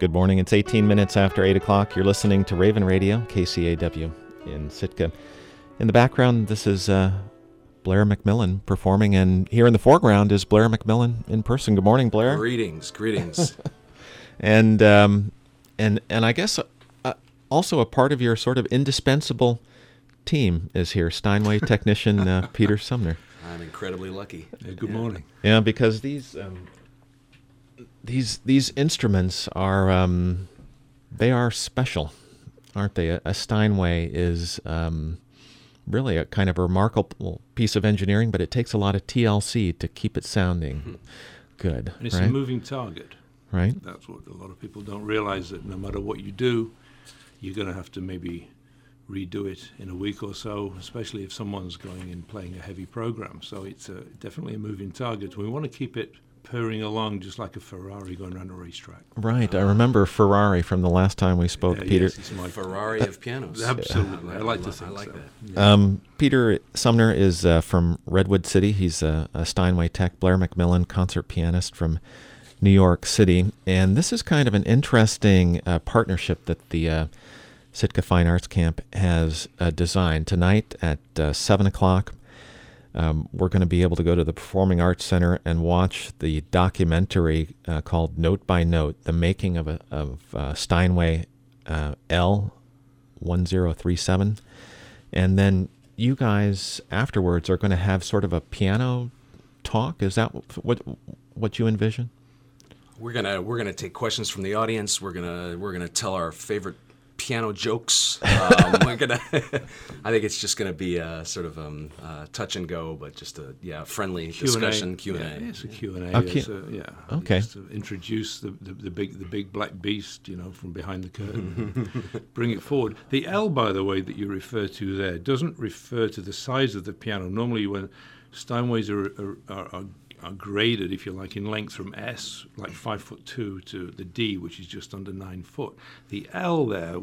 Good morning. It's 18 minutes after 8 o'clock. You're listening to Raven Radio, KCAW in Sitka. In the background, this is Blair McMillan performing, and here in the foreground is Blair McMillan in person. Good morning, Blair. Greetings. And I guess also a part of your sort of indispensable team is here, Steinway technician Peter Sumner. I'm incredibly lucky. Good morning. Yeah, because these instruments are they are special, aren't they? A Steinway is really a kind of a remarkable piece of engineering, but it takes a lot of TLC to keep it sounding good. And it's right? a moving target. Right. That's what a lot of people don't realize, that no matter what you do, you're going to have to maybe redo it in a week or so, especially if someone's going and playing a heavy program. So it's definitely a moving target. We want to keep it purring along just like a Ferrari going around a racetrack. Right. I remember Ferrari from the last time we spoke, Peter. Yes, it's my Ferrari of pianos. Absolutely. Yeah. I like to think I like so. that. Yeah. Peter Sumner is from Redwood City. He's a Steinway tech. Blair McMillan, concert pianist from New York City. And this is kind of an interesting partnership that the Sitka Fine Arts Camp has designed. Tonight at 7 o'clock, we're going to be able to go to the Performing Arts Center and watch the documentary called Note by Note, the making of a Steinway L1037. And then you guys afterwards are going to have sort of a piano talk. Is that what you envision? We're gonna take questions from the audience. We're gonna tell our favorite piano jokes. I think it's just gonna be a sort of touch and go, but just a friendly discussion Q&A. Yeah, it's a Q&A. Okay. Just to introduce the big black beast, from behind the curtain. Bring it forward. The L, by the way, that you refer to there doesn't refer to the size of the piano. Normally, when Steinways are graded, if you like, in length from S, like 5'2", to the D, which is just under 9 foot. The L there,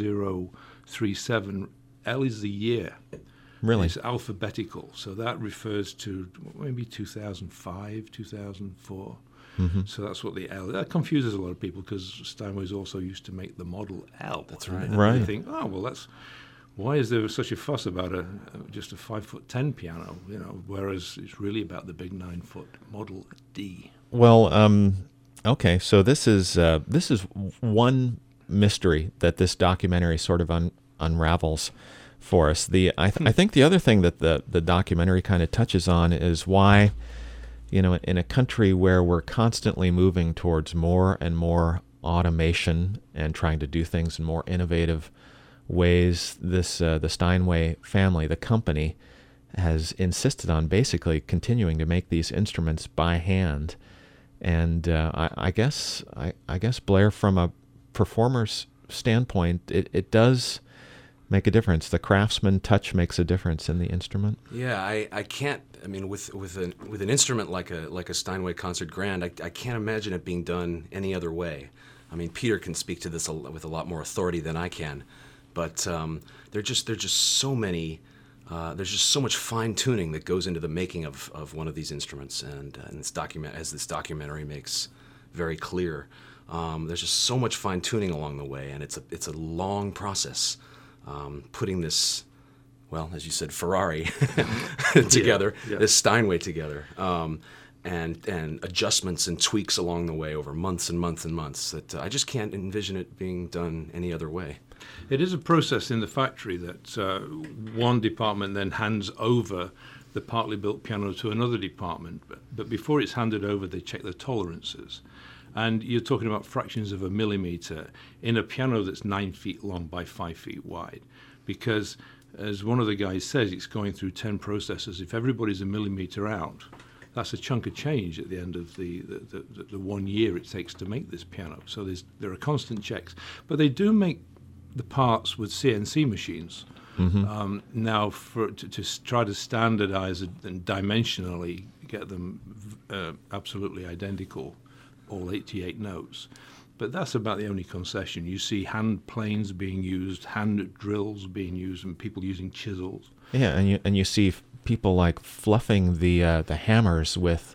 1037, L is the year. Really? It's alphabetical, so that refers to maybe 2005, 2004. Mm-hmm. So that's what the L. That confuses a lot of people because Steinways also used to make the model L. That's right. And Right. they think, why is there such a fuss about just a 5'10" piano? Whereas it's really about the big 9 foot model D. Well, okay. So this is one mystery that this documentary sort of unravels for us. I think the other thing that the documentary kind of touches on is why, in a country where we're constantly moving towards more and more automation and trying to do things in more innovative ways, the Steinway family, the company, has insisted on basically continuing to make these instruments by hand. And I guess Blair, from a performer's standpoint, it does make a difference. The craftsman touch makes a difference in the instrument. Yeah, I can't. I mean, with an instrument like a Steinway Concert Grand, I can't imagine it being done any other way. I mean, Peter can speak to this with a lot more authority than I can. But there's just so many. There's just so much fine tuning that goes into the making of one of these instruments, and this documentary makes very clear. There's just so much fine tuning along the way, and it's a long process putting this, well, as you said, Ferrari together, this Steinway together, and adjustments and tweaks along the way over months and months and months. That I just can't envision it being done any other way. It is a process in the factory that one department then hands over the partly built piano to another department. But before it's handed over, they check the tolerances. And you're talking about fractions of a millimeter in a piano that's 9 feet long by 5 feet wide. Because, as one of the guys says, it's going through 10 processes. If everybody's a millimeter out, that's a chunk of change at the end of the 1 year it takes to make this piano. So there are constant checks. But they do make the parts with CNC machines. Mm-hmm. Now, to try to standardize and dimensionally get them absolutely identical, all 88 notes. But that's about the only concession. You see hand planes being used, hand drills being used, and people using chisels. Yeah, and you see people like fluffing the hammers with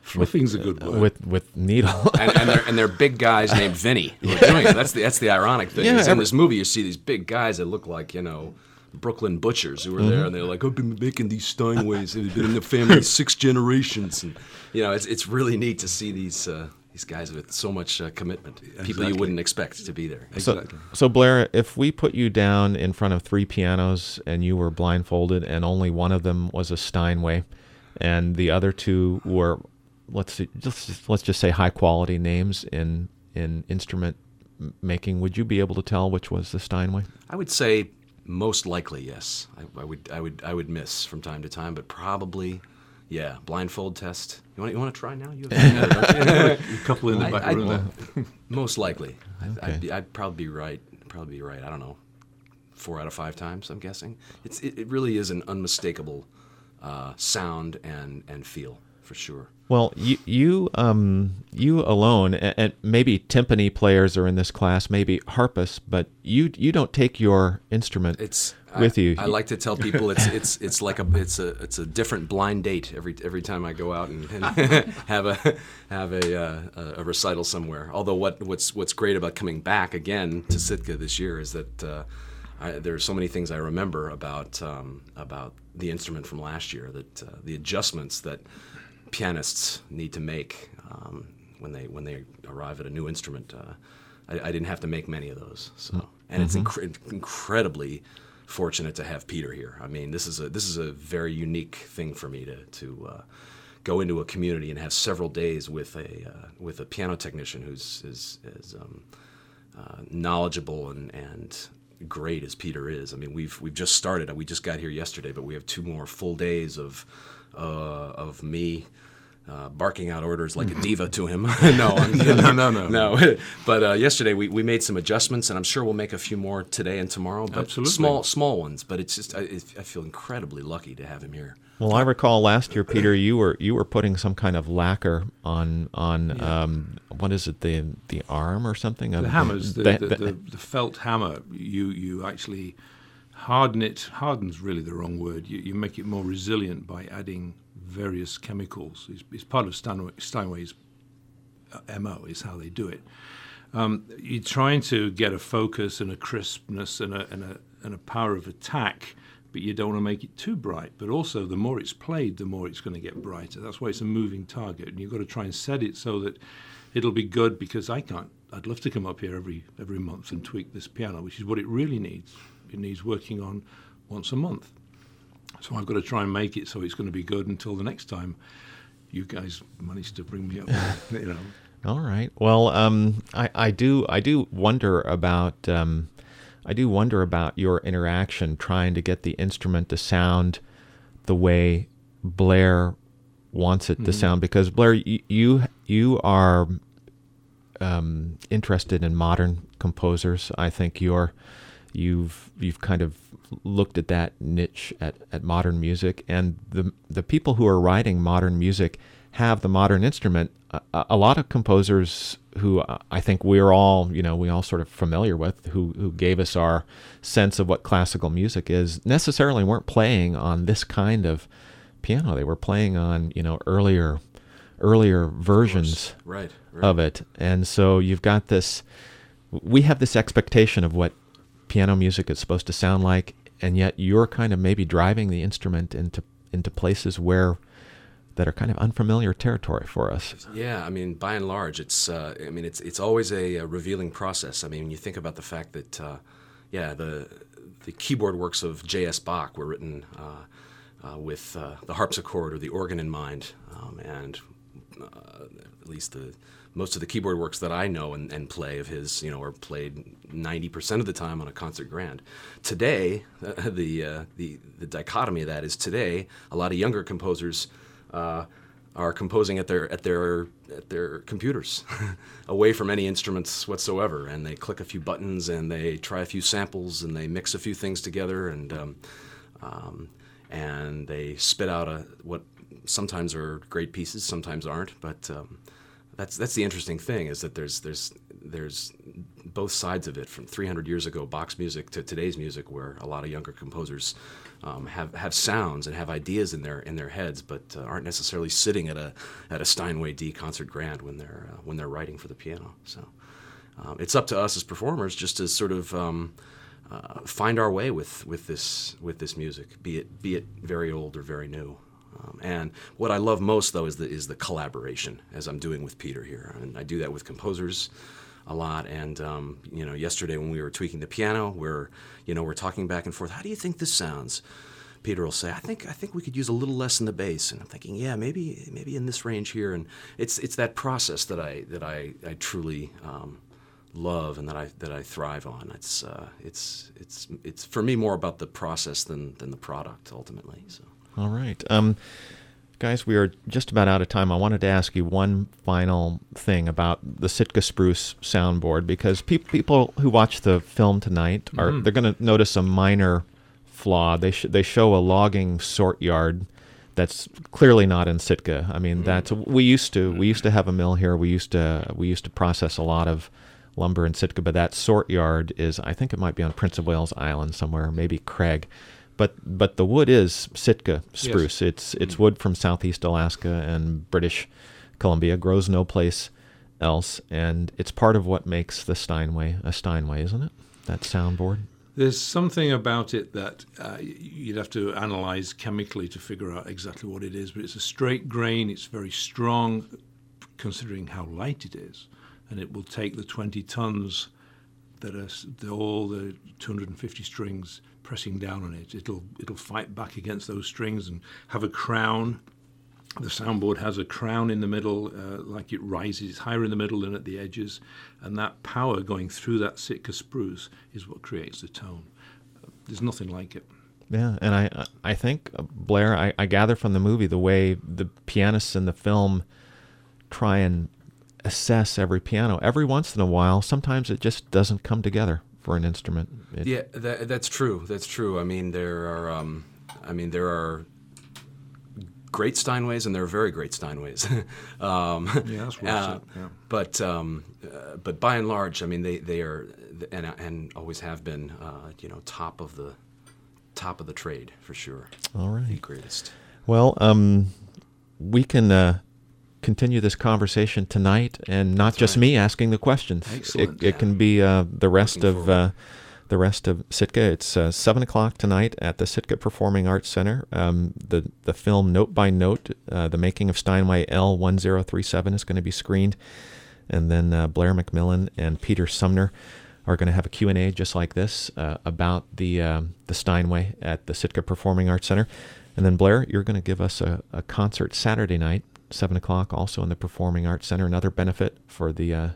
Fluffing's a good word. with needle. and they're big guys named Vinny who are doing it. That's the ironic thing. Yeah, is in this movie, you see these big guys that look like Brooklyn butchers who were there, and they're like, I've been making these Steinways. They've been in the family 6 generations, and it's really neat to see these guys with so much commitment. People you wouldn't expect to be there. Exactly. So Blair, if we put you down in front of 3 pianos and you were blindfolded, and only one of them was a Steinway, and the other 2 were, let's just say, high quality names in instrument making, would you be able to tell which was the Steinway? I would say most likely yes. I would miss from time to time, but probably. Yeah, blindfold test. You want to try now? You have A couple in the back room there. Most likely. Okay. I'd probably be right. I don't know. 4 out of 5 times, I'm guessing. It really is an unmistakable sound and feel, for sure. Well, you alone, and maybe timpani players are in this class, maybe harpists, but you don't take your instrument with you. I like to tell people it's like a different blind date every time I go out and have a recital somewhere. Although what's great about coming back again to Sitka this year is that there are so many things I remember about the instrument from last year, that the adjustments that pianists need to make when they arrive at a new instrument. I didn't have to make many of those. So, and it's incredibly fortunate to have Peter here. I mean, this is a very unique thing for me to go into a community and have several days with a piano technician who's as knowledgeable and great as Peter is. I mean, we've just started. We just got here yesterday, but we have 2 more full days of me barking out orders like a diva to him. No. But yesterday we made some adjustments, and I'm sure we'll make a few more today and tomorrow. But Absolutely. small ones. But it's just I feel incredibly lucky to have him here. Well, I recall last year, Peter, you were putting some kind of lacquer on what is it, the arm or something? The hammers, the felt hammer. You actually harden it. Harden's really the wrong word. You make it more resilient by adding various chemicals. It's part of Steinway's MO, is how they do it. You're trying to get a focus and a crispness and a power of attack, but you don't want to make it too bright. But also, the more it's played, the more it's going to get brighter. That's why it's a moving target, and you've got to try and set it so that it'll be good, because I'd love to come up here every month and tweak this piano, which is what it really needs. It needs working on once a month. So I've got to try and make it so it's going to be good until the next time you guys manage to bring me up. All right. Well, I do wonder about your interaction trying to get the instrument to sound the way Blair wants it to sound, because Blair, you are interested in modern composers. I think you've kind of looked at that niche at modern music, and the people who are writing modern music have the modern instrument. A lot of composers who I think we all sort of familiar with, who gave us our sense of what classical music is, necessarily weren't playing on this kind of piano. They were playing on earlier versions right. of it, and so you've got this. We have this expectation of what piano music is supposed to sound like, and yet you're kind of maybe driving the instrument into places that are kind of unfamiliar territory for us. Yeah, I mean, by and large, it's always a revealing process. I mean, when you think about the fact that the keyboard works of J.S. Bach were written with the harpsichord or the organ in mind, and at least most of the keyboard works that I know and play of his, are played 90% of the time on a concert grand. Today, the dichotomy of that is today a lot of younger composers are composing at their computers, away from any instruments whatsoever, and they click a few buttons and they try a few samples and they mix a few things together and they spit out what sometimes are great pieces, sometimes aren't, but. That's the interesting thing, is that there's there's both sides of it, from 300 years ago Bach's music to today's music, where a lot of younger composers have sounds and have ideas in their heads, but aren't necessarily sitting at a Steinway D concert grand when they're writing for the piano. So it's up to us as performers just to sort of find our way with this music, be it very old or very new. And what I love most, though, is the collaboration, as I'm doing with Peter here. And I do that with composers a lot. And yesterday when we were tweaking the piano, we're talking back and forth. How do you think this sounds? Peter will say, I think we could use a little less in the bass. And I'm thinking, yeah, maybe in this range here. And it's that process that I truly love and that I thrive on. It's for me more about the process than the product ultimately. So. All right. Guys, we are just about out of time. I wanted to ask you one final thing about the Sitka Spruce soundboard, because people who watch the film tonight they're going to notice a minor flaw. They show a logging sort yard that's clearly not in Sitka. I mean, we used to have a mill here. We used to process a lot of lumber in Sitka, but that sort yard is, I think it might be on Prince of Wales Island somewhere, maybe Craig. But the wood is Sitka spruce. Yes. It's wood from southeast Alaska and British Columbia, grows no place else, and it's part of what makes the Steinway a Steinway, isn't it? That soundboard. There's something about it that you'd have to analyze chemically to figure out exactly what it is, but it's a straight grain. It's very strong, considering how light it is, and it will take the 20 tons that are all the 250 strings pressing down on it. It'll fight back against those strings and have a crown. The soundboard has a crown in the middle, like it rises higher in the middle than at the edges, and that power going through that Sitka spruce is what creates the tone. There's nothing like it. Yeah, and I think, Blair, I gather from the movie the way the pianists in the film try and assess every piano. Every once in a while, sometimes it just doesn't come together for an instrument. That's true. That's true. I mean, there are great Steinways and there are very great Steinways. That's what But by and large, I mean, they are and always have been, top of the trade for sure. All right, the greatest. Well, we can continue this conversation tonight, and not That's just right. me asking the questions. Excellent. It can be the rest of Sitka. It's 7:00 tonight at the Sitka Performing Arts Center. The film Note by Note, the making of Steinway L1037, is going to be screened, and then Blair McMillan and Peter Sumner are going to have a Q&A just like this about the Steinway at the Sitka Performing Arts Center. And then, Blair, you're going to give us a concert Saturday night, 7:00, also in the Performing Arts Center, another benefit for the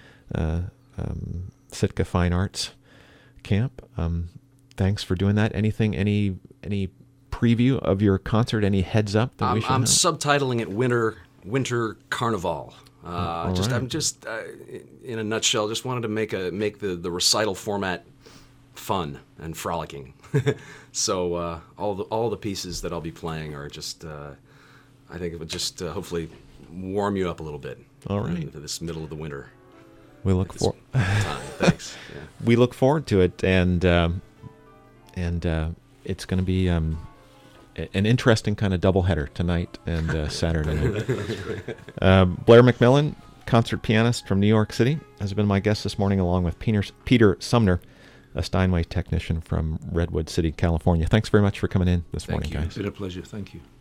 Sitka Fine Arts Camp. Thanks for doing that. Any preview of your concert? Any heads up that we should I'm know? subtitling it Winter Carnival. I'm just in a nutshell, just wanted to make the recital format fun and frolicking. So all the pieces that I'll be playing are just I think it would just hopefully warm you up a little bit. All right. Into this middle of the winter. We look forward. Thanks. Yeah. We look forward to it, and it's going to be an interesting kind of doubleheader tonight and Saturday night. Blair McMillan, concert pianist from New York City, has been my guest this morning, along with Peter Sumner, a Steinway technician from Redwood City, California. Thanks very much for coming in this morning, guys. It's been a pleasure. Thank you.